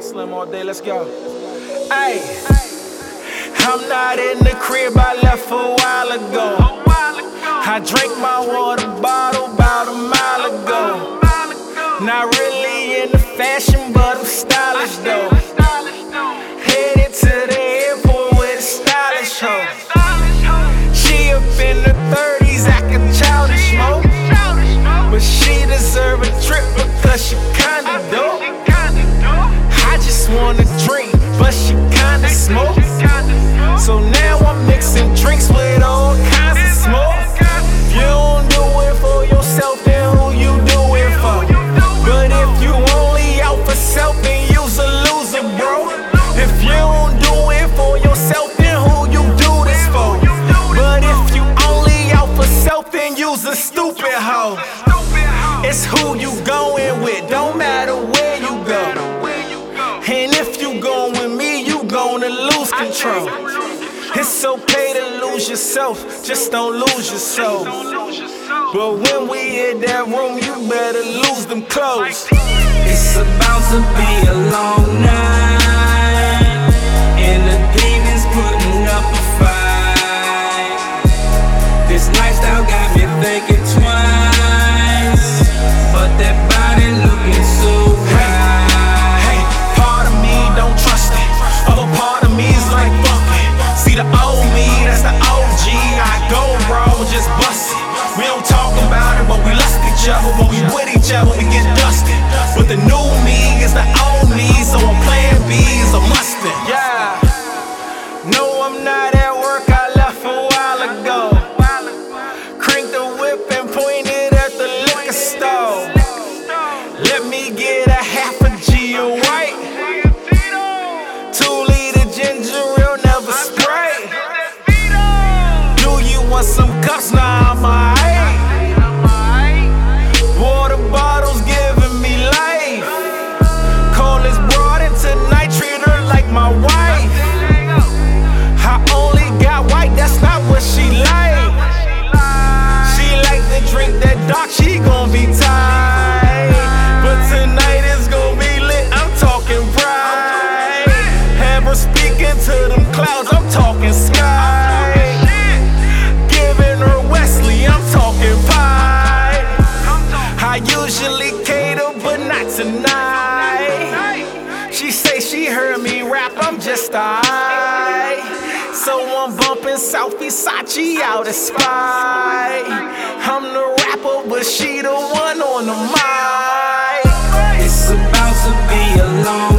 Slim all day, let's go. Hey, I'm not in the crib, I left a while ago. I drank my water bottle about a mile ago. Not really into fashion, but I'm stylish though. Headed to the airport with a stylish hoe. She up in her 30s, acting childish mode. But she deserve a trip because she kinda dope. I just wanna drink, but she kinda smoke. So now I'm mixing drinks with all kinds of smoke. If you don't do it for yourself, then who you do it for? But if you only out for self, then you's a loser, bro. If you don't do it for yourself, then who you do this for? But if you only out for self, then you's a stupid hoe. It's who you going with, don't matter where you go. And if you going with me, you gonna lose control. It's okay to lose yourself, just don't lose your soul. But when we hit that room, you better lose them clothes. It's about to be a long night, and the demons putting up a fight. This lifestyle got me thinking twice, but that body looking so right. Hey, part of me don't trust it, other part of me is like fuck it. See the old me, that's the OG. I go raw, just bust it. We don't talk about it, but we lust each other. When we with each other, we get dusted. But the new me is the old me, so I'm plan B is a mustard. Yeah, no, I'm not at work, I left a while ago. Crank the whip and point it at the liquor store. Let me get a half a G of white, 2-liter ginger ale, never spray. Do you want some cups? Nah, I'm alright. Water bottles giving me life. Call this broad and tonight treat her like my wife. I only got white, that's not what she like. She like to drink that dark, she gon' be tight. But tonight is gon' be lit, I'm talking bright. Have her speaking to them clouds, I'm talking sky. Giving her Wesley, I'm talking pie. I usually cater, but not tonight. She say she heard me rap, I'm just alright. So I'm bumping Southeast Sachi out of spite. I'm the rapper, but she the one on the mic. It's about to be a long